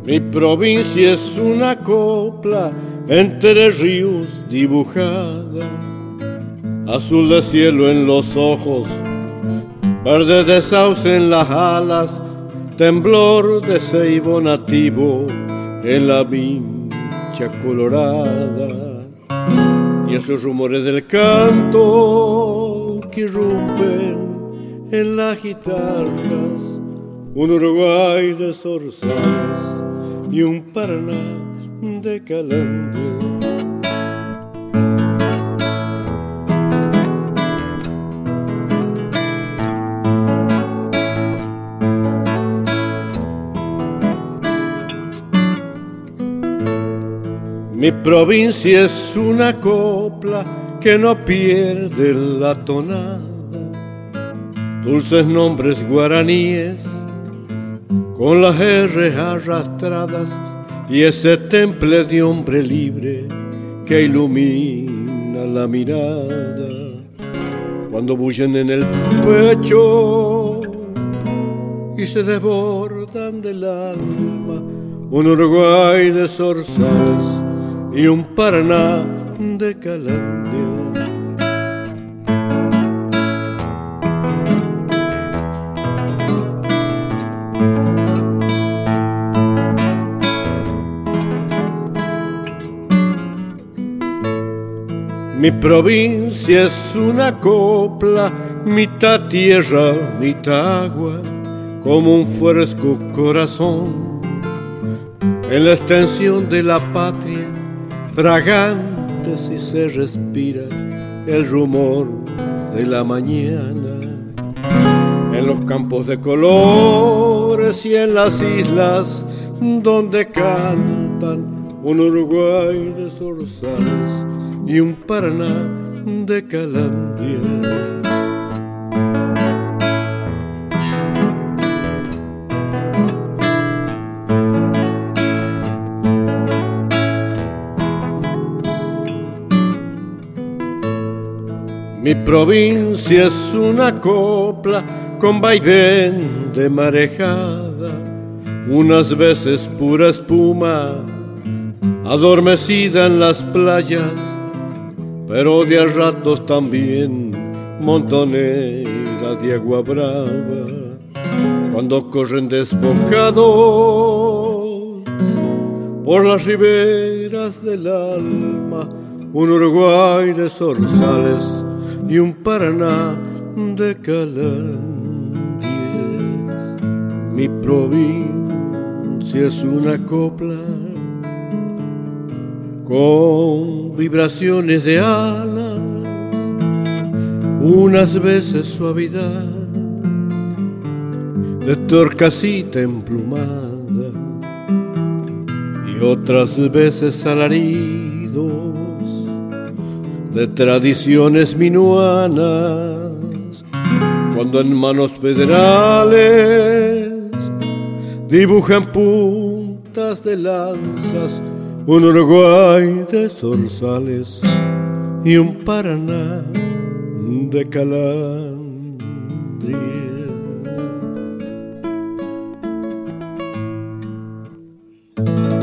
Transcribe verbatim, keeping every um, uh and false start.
Mi provincia es una copla entre ríos dibujada, azul de cielo en los ojos, verde de sauce en las alas, temblor de ceibo nativo en la vincha colorada. Y esos rumores del canto que irrumpen en las guitarras, un Uruguay de zorzales y un Paraná de calandria. Mi provincia es una copla que no pierde la tonada, dulces nombres guaraníes con las R arrastradas y ese temple de hombre libre que ilumina la mirada cuando bullen en el pecho y se desbordan del alma. Un Uruguay de zorzales y un Paraná de calandria. Mi provincia es una copla, mitad tierra, mitad agua, como un fresco corazón en la extensión de la patria, fragante si se respira el rumor de la mañana. En los campos de colores y en las islas donde cantan un Uruguay de zorzales y un Paraná de calandria. Mi provincia es una copla con vaivén de marejada, unas veces pura espuma adormecida en las playas, pero de a ratos también montonera de agua brava, cuando corren desbocados por las riberas del alma, un Uruguay de zorzales y un Paraná de calandrias. Mi provincia es una copla con vibraciones de alas, unas veces suavidad de torcasita emplumada y otras veces alaridos de tradiciones minuanas, cuando en manos federales dibujan puntas de lanzas un Uruguay de zorzales y un Paraná de calandria.